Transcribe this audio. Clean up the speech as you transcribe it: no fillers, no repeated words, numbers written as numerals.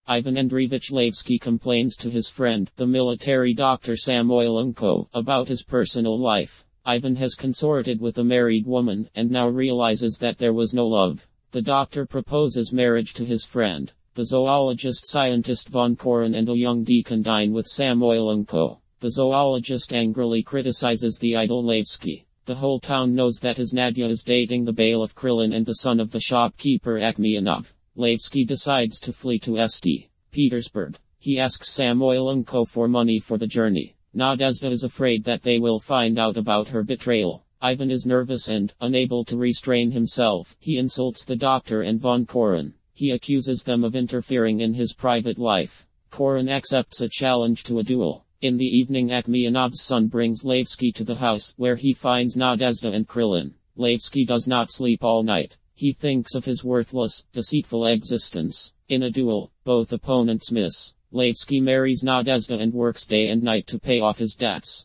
Ivan Andreevich Laevsky complains to his friend, the military doctor Samoylenko, about his personal life. Ivan has consorted with a married woman, and now realizes that there was no love. The doctor proposes marriage to his friend. The zoologist-scientist von Koren and a young deacon dine with Samoylenko. The zoologist angrily criticizes the idol Laevsky. The whole town knows that his Nadia is dating the bailiff Krillin and the son of the shopkeeper Akhmianov. Laevsky decides to flee to St. Petersburg. He asks Samoylenko for money for the journey. Nadezhda is afraid that they will find out about her betrayal. Ivan is nervous and, unable to restrain himself, he insults the doctor and von Koren. He accuses them of interfering in his private life. Koren accepts a challenge to a duel. In the evening, Akhmianov's son brings Laevsky to the house, where he finds Nadezhda and Krillin. Laevsky does not sleep all night. He thinks of his worthless, deceitful existence. In a duel, both opponents miss. Laevsky marries Nadezhda and works day and night to pay off his debts.